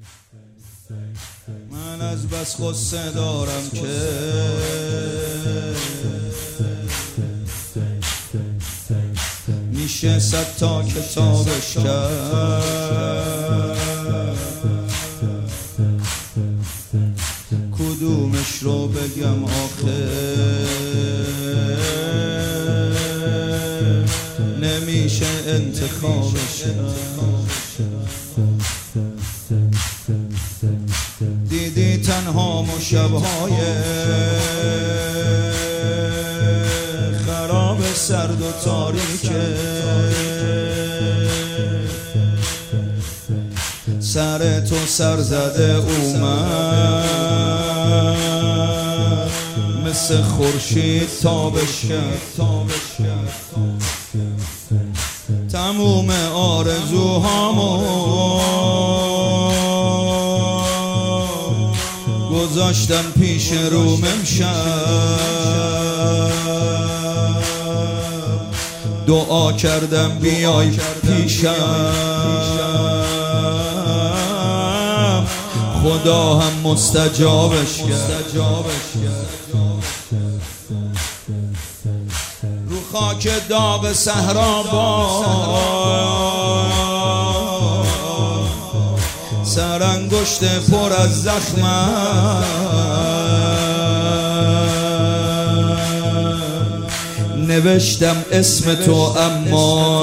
من از بس غصه دارم که میشه 100 تا کتابش کرد، کدومش رو بگم آخه نمیشه انتخابش کرد. دیدی تنها و شبهای خراب سرد و تاریکه، سر تو سر زده اومد، مثل خورشید تابش کرد. تموم آرزوهامو گذاشتم پیش روم امشب، دعا کردم بیای پیشم، خدا هم مستجابش کرد. رو خاک داغ صحرا با سرانگشت پر از زخمم، نوشتم اسم تو اما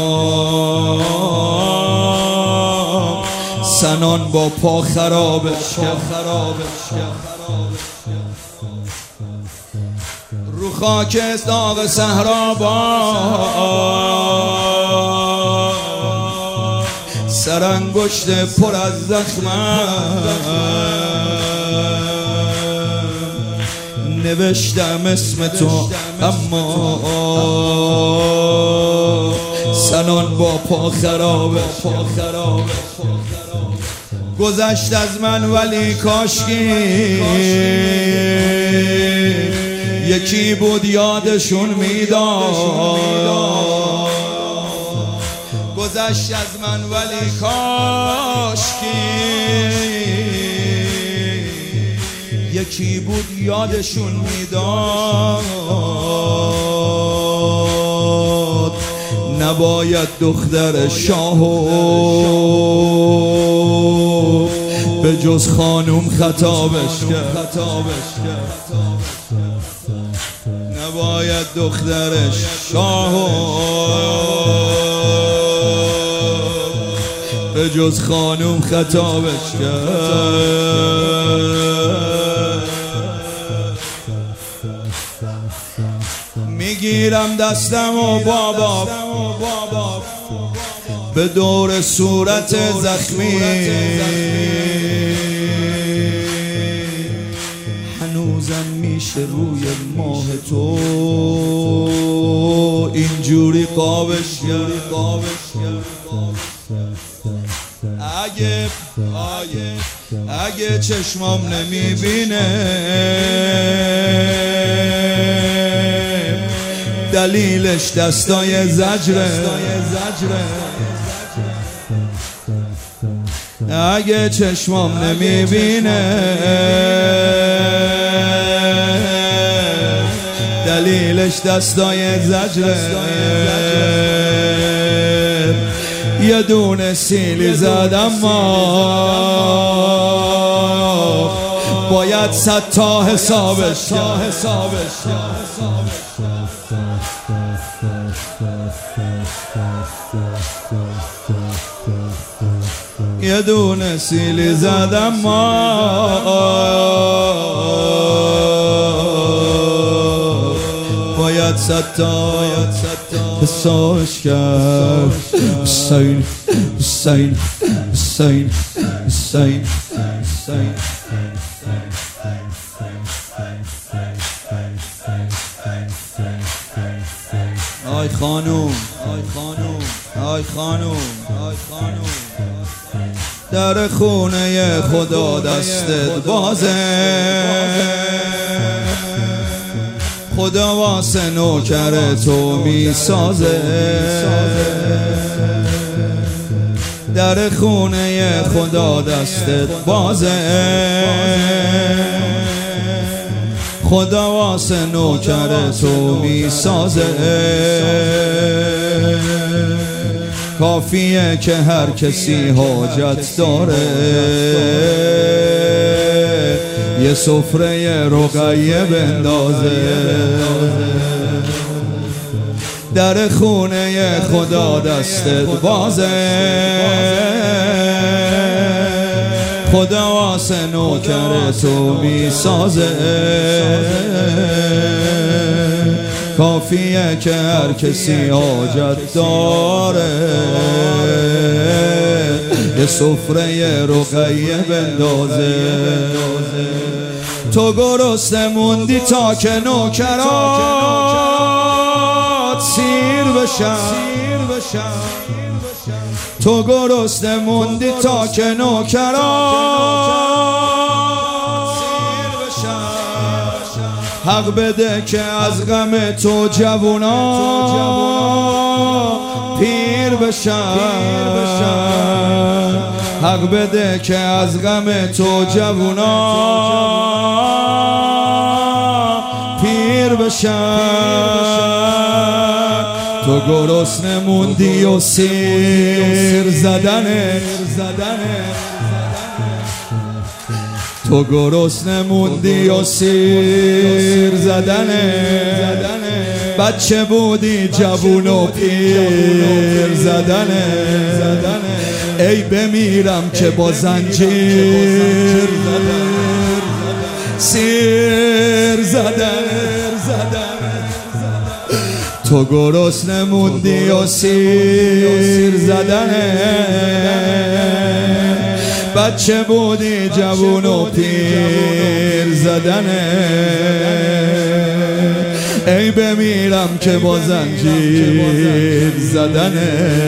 سنان با پا خرابش کرد. رو خاک داغ صحرا با سرانگشت پر از زخمم، نوشتم اسم تو اما سنان با پا خرابه. گذشت از من ولی کاشکی یکی بود یادشون میداد. گذشت از من ولی کاشکی یکی بود یادشون میداد. نباید دختر شاهو به جز خانوم خطابش کرد، نباید دخترش شاهو به جز خانوم خطابش کرد. میگیرم دستم و بابا به دور صورت زخمی، هنوزم میشه روی ماه تو اینجوری قابش کرد. اگه چشمام نمیبینه دلیلش دستای زجره، اگه چشمام نمیبینه دلیلش دستای زجره. یه دونه سیلی زدم ما باید 100 تا حسابش کرد. یه دونه سیلی زدم ما باید 100 تا حسابش کرد. حسین حسین حسین حسین حسین. آی خانوم آی خانوم آی خانوم آی خانوم، در خونه خدا دستت بازه، خدا واسه نوکر تو میسازه. در خونه خدا دستت بازه، خدا واسه نوکر تو میسازه. کافیه که هر کسی حاجت داره یه سفره رقیه بندازه. در خونه خدا دستت بازه، خدا واسه نوکر تو میسازه. کافیه که هر کسی حاجت داره یه سفره رقیه بندازه. تو گرسنه موندی تا که نوکرات سیر بشن، تو گرسنه موندی تا که نوکرات سیر بشن. حق بده که از غم تو جوونا پیر بشن، حق بده که از غم تو جوونا پیر بشن. تو گرسنه موندی و سیر زدنه، تو گرسنه موندی و سیر زدنه. بچه بودی جوون و پیر زدنه. ای بمیرم که با زنجیر سیر زدنه. تو گرسنه موندی و سیر زدنه. بچه بودی جوون و پیر زدنه. ای بمیرم که با زنجیر زدنه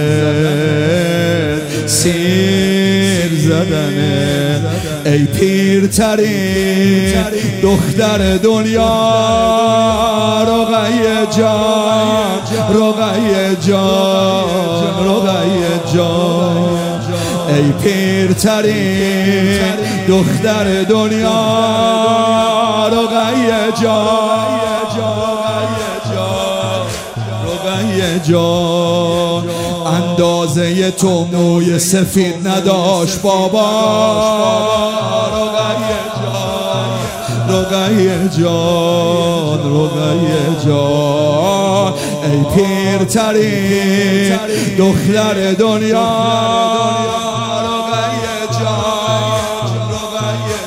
سیر زدنه. ای پیرترین دختر دنیا رقیه جان، رقیه جان، رقیه جان. ای پیرترین دختر دنیا رقیه جان، رقیه جان. اندازه تو موی سفید نداشت بابا رقیه جان، رقیه جان، رقیه جان. ای پیرترین دختر دنیا رقیه جان، رقیه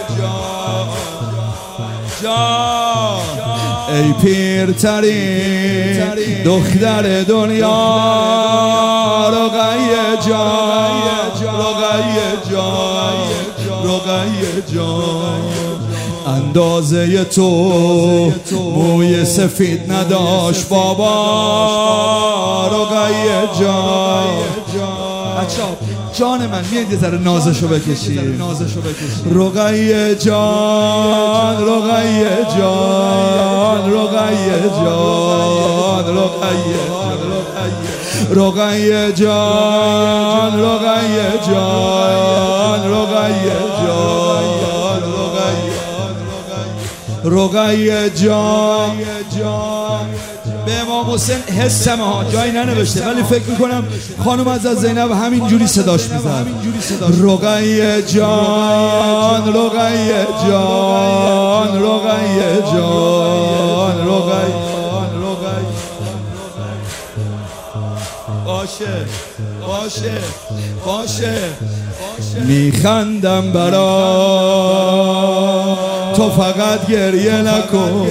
جان. ای پیرترین دختر دنیا رقیه جان، رقیه جان، رقیه جان. اندازه تو موی سفید نداشت بابا رقیه جان. بچه‌ها جان من میاد یه ذره نازشو بکشی. رقیه جان، رقیه جان، رقیه جان، رقیه رقیه جان، رقیه جان، رقیه جان، رقیه جان. به امام حسین حسمه ها جایی ننوشته ولی فکر میکنم خانم از زینب همینجوری صداش میزد. رقیه جان، رقیه جان، رقیه جان، رقیه باشه باشه باشه. میخندم برا تو فقط گریه نکن،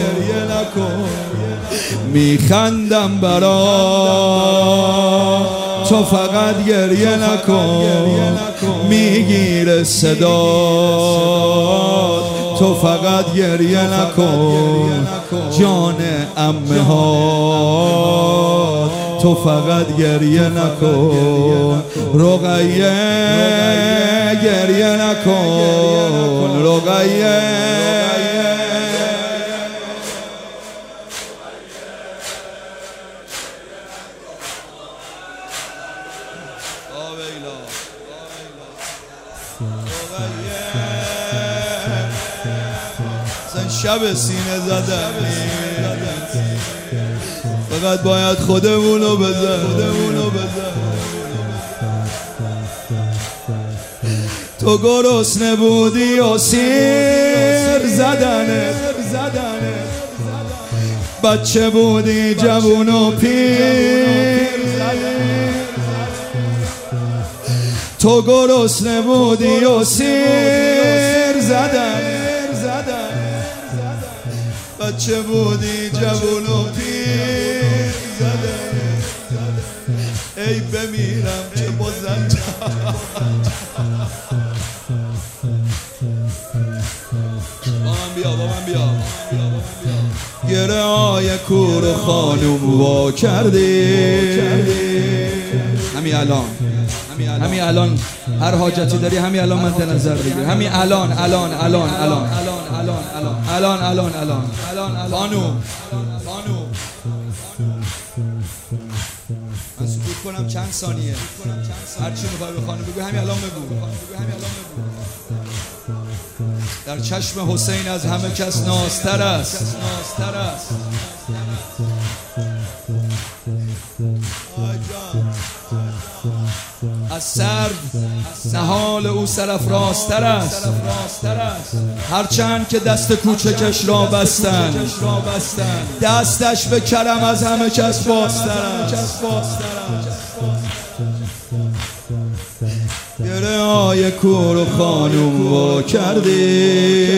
میخندم برا تو فقط گریه نکن. میگیره صدا تو فقط گریه نکن. جان عمه ها تو فقط گریه نکن. رقیه گریه نکن، رقیه شب سینه زدن فقط باید خودمونو بزن. تو گرسنه بودی و سیر زدنه، بچه بودی جوون و پیر. تو گرسنه بودی و سیر زدنه، بچه بودی جوون و پیر زدنه. ای بمیرم که بازم با من بیا گره های کور خانوم وا کردی. همین الان هر حاجتی داری همین الان من نظر بگیر. همین الان خانوم من سکوت کنم چند ثانیه، هر چی میخوای به خانم بگو همین الان بگو. در چشم حسین از همه کس نازتر است. از سر نهال او سرافرازتر است. هرچند که دست کوچکش را بستن، دستش به کرم از همه کس بازتر است. گره های کور و خانوم وا کردی.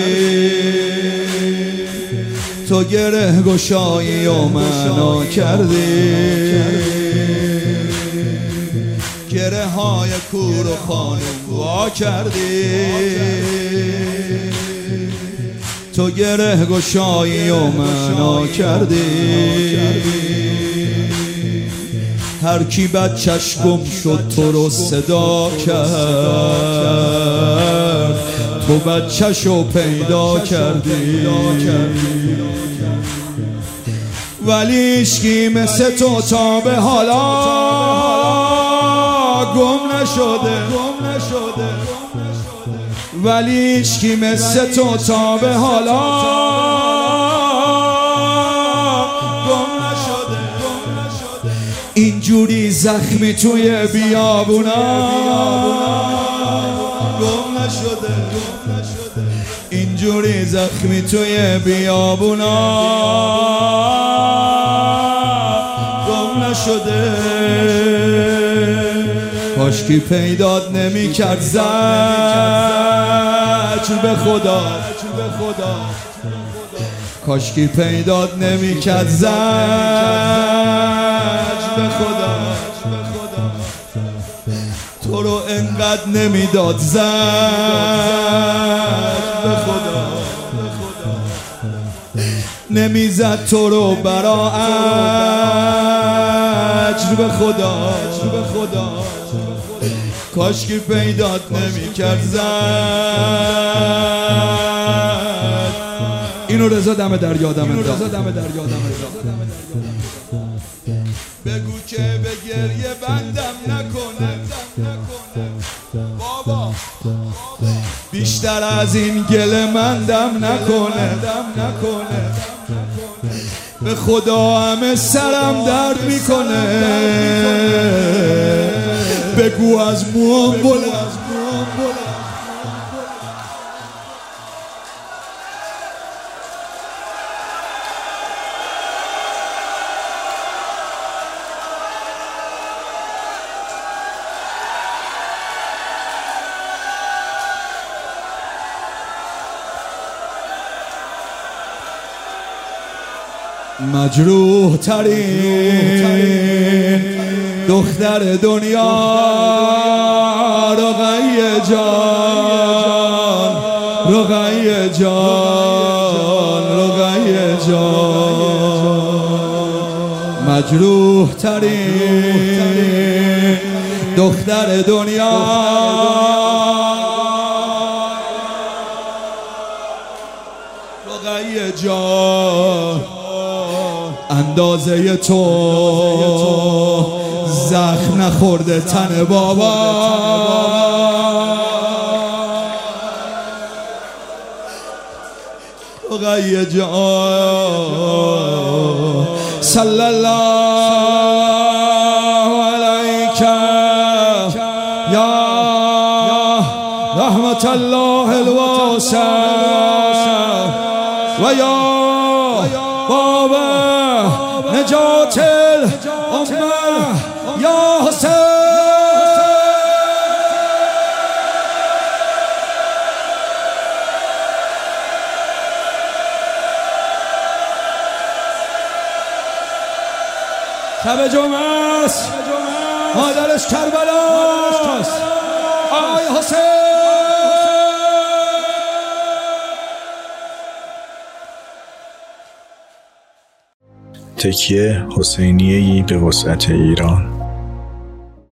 تو گره گشایی و معنا کردی. گره های کور و خانوم وا کردی. تو گره گشایی و معنا کردی. هر کی بچش گم شد تو رو صدا کرد، تو بچش رو پیدا کردی. ولی هیچکی مثل تو تا به حالا گم نشده. ولی هیچکی مثل تو تا به حالا گم نشده. اینجوری زخمی توی بیابونا گم نشده. اینجوری زخمی توی بیابونا گم نشده. کاشکی پیدات نمی کرد زجر به خدا. کاشکی پیدات نمی کرد زجر به خدا. تو رو انقدر نمیداد زجر به خدا. نمیزد تو رو برا اجر به خدا. کاشکی پیدات نمی کرد زد. اینو رضا دم در یادم انداخت. بگو که به گریه بندم نکنه بابا، بیشتر از این گله مندم نکنه. به خدا همه سرم درد میکنه. بگو از موام بلند. مجروح ترین دختر دنیا رقیه جان، رقیه جان، رقیه جان. مجروح ترین دختر دنیا رقیه جان. اندازه تو زخم نخورده تن بابا. رقیه جان صلی الله علیک یا رحمت الله الواسع و یا باب نجات الامه یا حسین. شب جمعه است، مادرش کربلاست، آی حسین. تکیه حسینیه‌ای به وسعت ایران.